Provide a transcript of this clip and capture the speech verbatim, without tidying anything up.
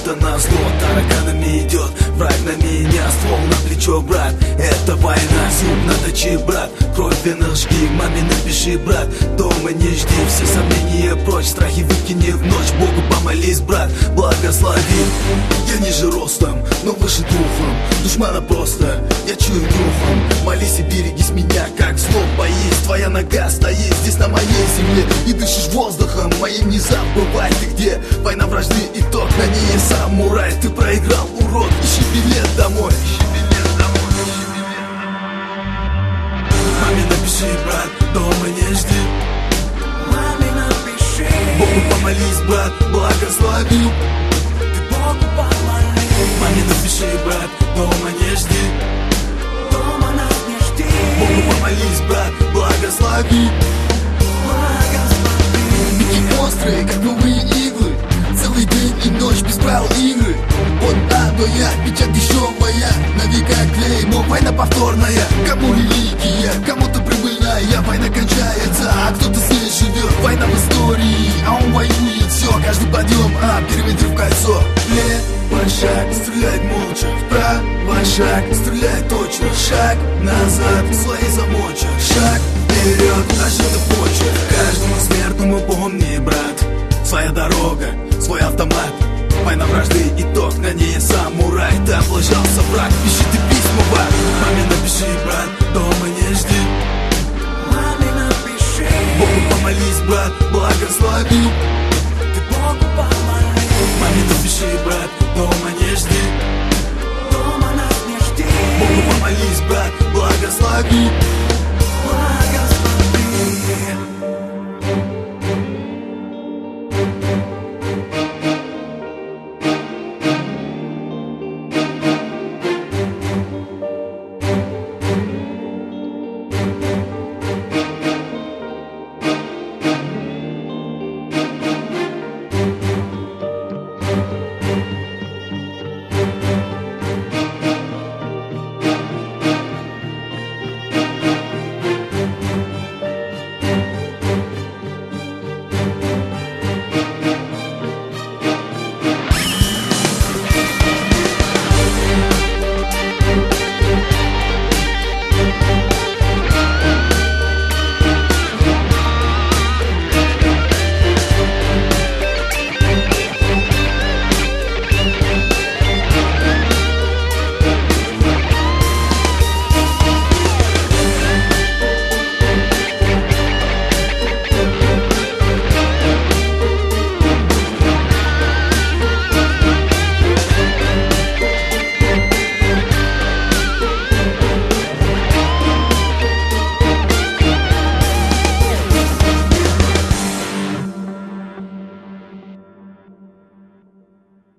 будто назло. Тараканами идет враг на меня, ствол на плечо, брат. Это война, зуб наточи, брат. Кровь в венах жги, маме напиши, брат. Дома не жди, все сомнения прочь, страхи выкини в ночь. Богу помолись, брат, благослови. Я ниже ростом, но выше духом. Душмана просто, я чую духом. Молись и берегись меня, как зло боись. Твоя нога стоит здесь на моей земле, и дышишь воздухом моим, не забывай. Ты где? Война вражды, итог на ней самурай. Ты проиграл, урод, ищи билет домой. Маме напиши, брат, дома не жди. Маме напиши. Богу помолись, брат, благослови. Ты Богу помолись. Маме напиши, брат, дома не жди. Дома нас не жди. Богу помолись, брат, благослови. Благослови. Бики острые, как новые иглы. Целый день и ночь без правил игры. Вот оно я, печать дешевая. На века клеймо, война повторная. Кому религия, кому-то прибыльная. Война кончается, а кто-то здесь живет. Война в истории, а он воюет. Все, каждый подъем, а периметр в кольцо. Левый шаг, стреляет молча. Правый шаг, стреляет точно. Шаг назад, свои замочек. Шаг вперед, ошибка почек. Каждому смертному помни, брат, своя дорога, свой автомат. Война вражды, итог на ней самурай. Ты облажался, враг, пиши ты письма, брат. Маме напиши, брат, дома не жди. Маме напиши. Богу помолись, брат, благослови. Ты Богу помолись. Маме напиши, брат, дома не жди. Дома нас не жди. Богу помолись, брат, благослови.